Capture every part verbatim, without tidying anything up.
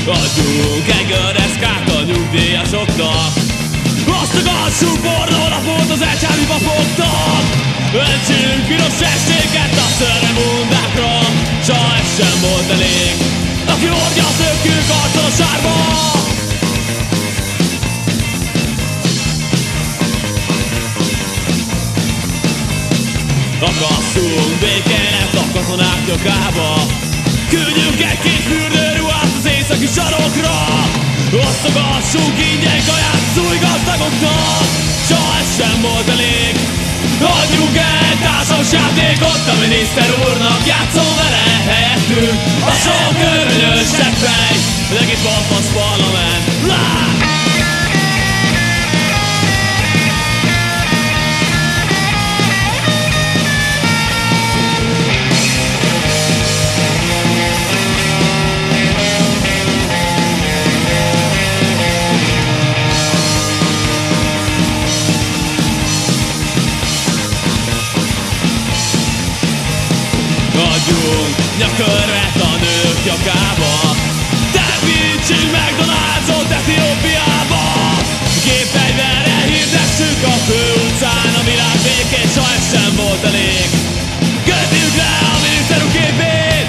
Adjunk egy gördeszkát a nyugdíjasoknak, azt agassuk pornólapot az egyháziba fogtak. Öntsünk piros estéket a szörnyemundákra, s ha ez sem volt elég, aki hordja szökjük arccal a sárba. Akasszunk békénet a katonák nyakába, küldjünk egy-két fürdőruhát az északi sarokra, osztogassunk ingyen kaját az új gazdagoknak, s ha ez sem volt elég, adjunk egy társasjátékot a miniszter úrnak, játszom vele helyettünk a sok örönyös seggfej, az egész balfasz parlament. Lá! Adjunk nyakörvet a nők nyakába, telepítsünk McDonald's-ot Etiópiába, gépfegyverrel hirdessük a főutcán a világ békét, s ha ez sem volt elég, kötjük le a miniszterünk képét.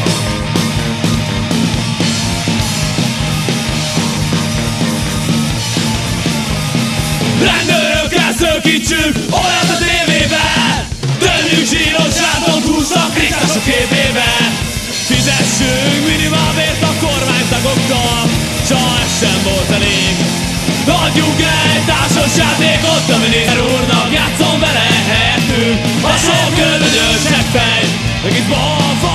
Rendőrökkel szökítsük olyat a tévében, tömjük zsíros ráton húznak Krisztusok képébe. Fizessünk minimálbért a kormánytagoknak, s ha ez sem volt elég, adjunk egy társasjátékot a miniszter úrnak, játszom vele helyettünk a sok öldögyös seggfej, egész balfa.